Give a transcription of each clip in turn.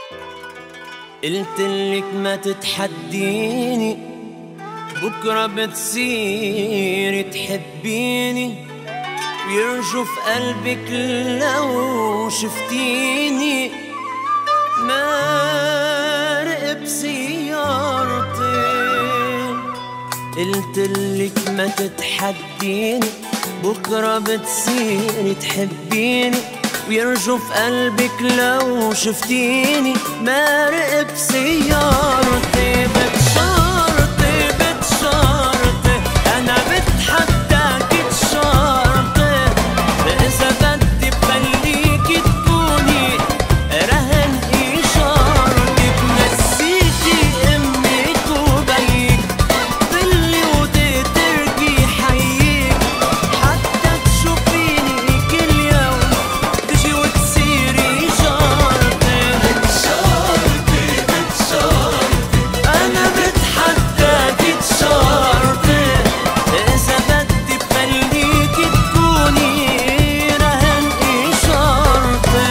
قلتلك ما تتحديني، بكرة بتصيري تحبيني، ويرجف قلبك لو شفتيني مارق بسيارتي. قلتلك ما تتحديني، بكرة بتصيري تحبيني، ويرجف قلبك لو شفتيني مارق بسيارتي. بتشارطي بتشارطي أنا بتحداكي تشارطي، إذا بدي بخليكي تكوني رهن إشارتك. نسيتي أمك وبيك ضلي وتتركي حيك، حتى تشوفيني كل يوم تجي وتصيري جارتي. بتشارطي بتشارطي أنا بتحداكي تشارطي، إذا بدي بخليكي تكوني رهن إشارتي.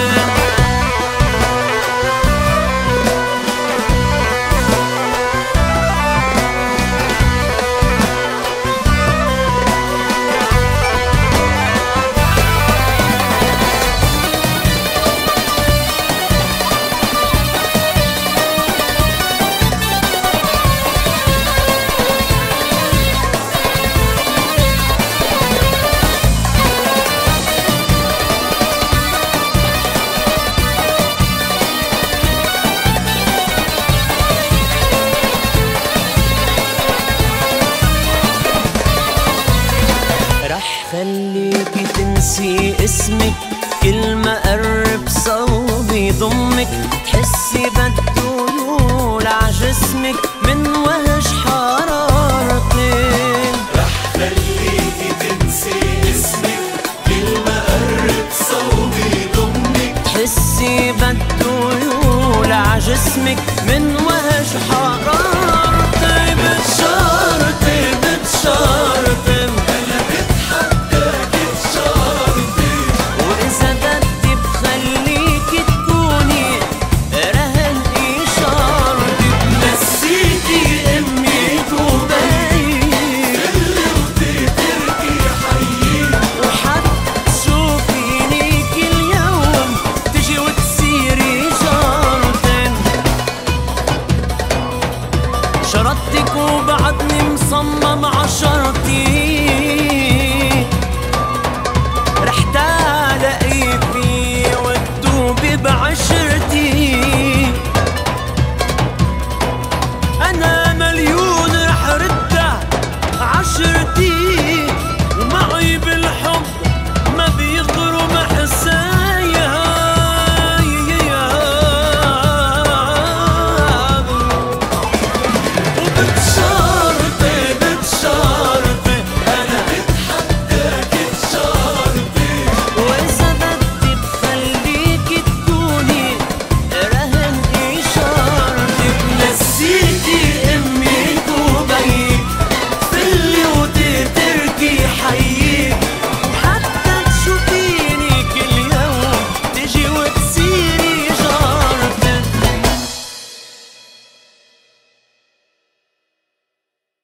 رح خليكي تنسي اسمك، كل ما قرب صوبي ضمك، تحسي بده يولع عجسمك من وهج حرارتي. رح خليكي تنسي اسمك، كل ما قرب صوبي ضمك، تحسي بده يولع عجسمك من